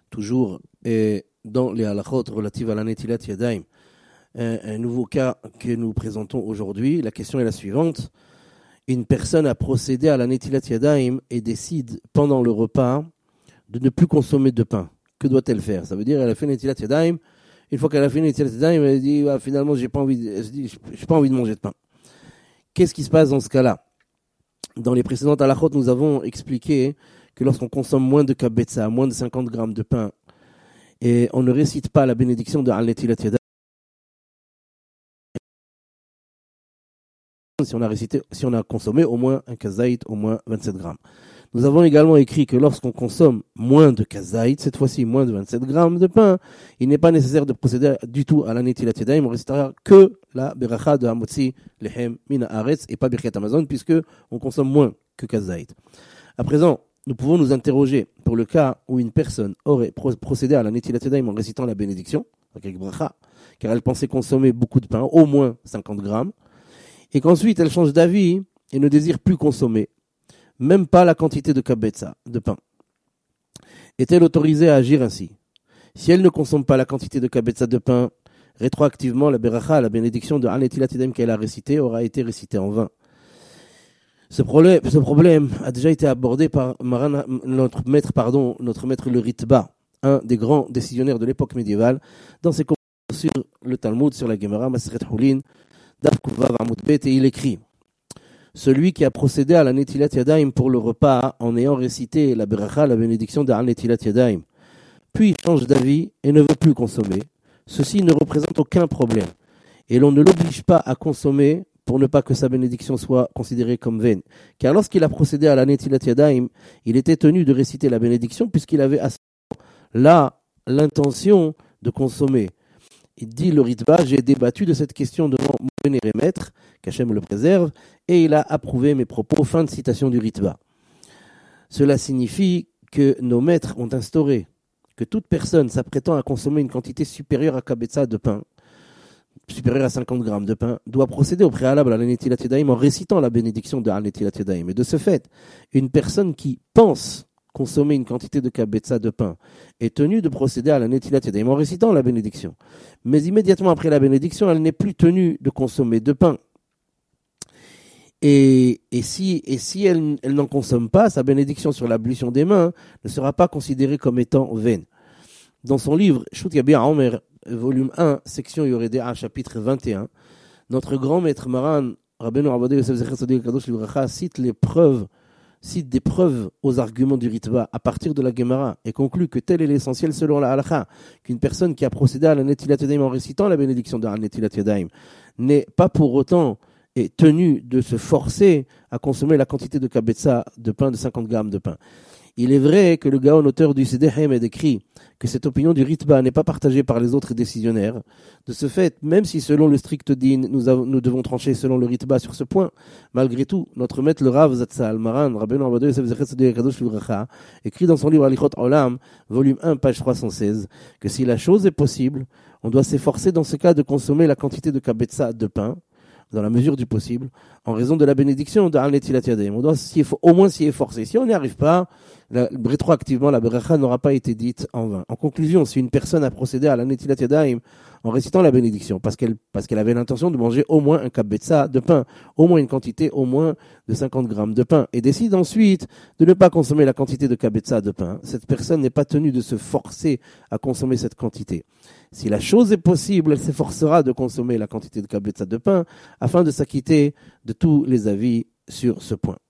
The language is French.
toujours dans les halachot relatives à la netilat yadayim, un nouveau cas que nous présentons aujourd'hui. La question est la suivante. Une personne a procédé à la netilat yadayim et décide pendant le repas de ne plus consommer de pain. Que doit-elle faire? Ça veut dire qu'elle a fait netilat yadayim. Une fois qu'elle a fait netilat yadayim, elle dit finalement j'ai pas envie de manger de pain. Qu'est-ce qui se passe dans ce cas-là? Dans les précédentes halachot, nous avons expliqué que lorsqu'on consomme moins de kabetza, moins de 50 grammes de pain, et on ne récite pas la bénédiction de al-netilat yadayim, si on a consommé au moins un kazaït, au moins 27 grammes. Nous avons également écrit que lorsqu'on consomme moins de kazaït, cette fois-ci moins de 27 grammes de pain, il n'est pas nécessaire de procéder du tout à la netilat yadayim, on récitera que la beracha de hamotzi lehem min haaretz et pas birkat hamazon, puisque on consomme moins que kazaït. À présent, nous pouvons nous interroger pour le cas où une personne aurait procédé à la netilat yadayim en récitant la bénédiction, avec bracha, car elle pensait consommer beaucoup de pain, au moins 50 grammes, et qu'ensuite elle change d'avis et ne désire plus consommer, même pas la quantité de kabetza, de pain. Est-elle autorisée à agir ainsi? Si elle ne consomme pas la quantité de kabetza de pain, rétroactivement la beracha, la bénédiction de al-netilat yadayim qu'elle a récitée, aura été récitée en vain. Ce problème a déjà été abordé par notre maître le Ritba, un des grands décisionnaires de l'époque médiévale, dans ses commentaires sur le Talmud, sur la Gemara, Maseret Hulin, Daf Kuvav Amud Bet, et il écrit: celui qui a procédé à la netilat yadayim pour le repas en ayant récité la beracha, la bénédiction de al-netilat yadayim, puis change d'avis et ne veut plus consommer, ceci ne représente aucun problème, et l'on ne l'oblige pas à consommer pour ne pas que sa bénédiction soit considérée comme vaine. Car lorsqu'il a procédé à la netilat yadayim, il était tenu de réciter la bénédiction puisqu'il avait à ce moment-là l'intention de consommer. Il dit le Ritba: j'ai débattu de cette question devant mon vénéré maître, qu'Hachem le préserve, et il a approuvé mes propos. Fin de citation du Ritba. Cela signifie que nos maîtres ont instauré que toute personne s'apprêtant à consommer une quantité supérieure à kabetza de pain, supérieure à 50 grammes de pain, doit procéder au préalable à la netilat yadayim en récitant la bénédiction de al-netilat yadayim. Et de ce fait, une personne qui pense consommer une quantité de kabetza de pain est tenue de procéder à la netilat yadayim en récitant la bénédiction. Mais immédiatement après la bénédiction, elle n'est plus tenue de consommer de pain. Et si elle n'en consomme pas, sa bénédiction sur l'ablution des mains ne sera pas considérée comme étant vaine. Dans son livre Shut Yabir Omer, volume 1, section Yoredea, chapitre 21, notre grand maître Maran, Rabbeinu Avadei Yosef Zecher Tzaddik Kadosh Livracha, cite des preuves aux arguments du Ritba à partir de la Gemara et conclut que tel est l'essentiel selon la halakha, qu'une personne qui a procédé à la netilat yadayim en récitant la bénédiction de la netilat yadayim n'est pas pour autant tenue de se forcer à consommer la quantité de kabetza de pain de 50 grammes de pain. Il est vrai que le Gaon, auteur du Siddur Hamed, écrit que cette opinion du Ritba n'est pas partagée par les autres décisionnaires. De ce fait, même si selon le strict din, nous devons trancher selon le Ritba sur ce point, malgré tout, notre maître le Rav Zatzal Maran, Rabbeinu Avadei Yosef Zecher Tzaddik Kadosh Livracha, écrit dans son livre Alichot Olam, volume 1, page 316, que si la chose est possible, on doit s'efforcer dans ce cas de consommer la quantité de kabetza de pain, dans la mesure du possible, en raison de la bénédiction de al-netilat yadayim. On doit au moins s'y efforcer. Si on n'y arrive pas, rétroactivement, la beracha n'aura pas été dite en vain. En conclusion, si une personne a procédé à la netilat yadayim en récitant la bénédiction, parce qu'elle avait l'intention de manger au moins un kabetza de pain, au moins une quantité au moins de 50 grammes de pain, et décide ensuite de ne pas consommer la quantité de kabetza de pain, cette personne n'est pas tenue de se forcer à consommer cette quantité. Si la chose est possible, elle s'efforcera de consommer la quantité de kabetza de pain afin de s'acquitter de tous les avis sur ce point.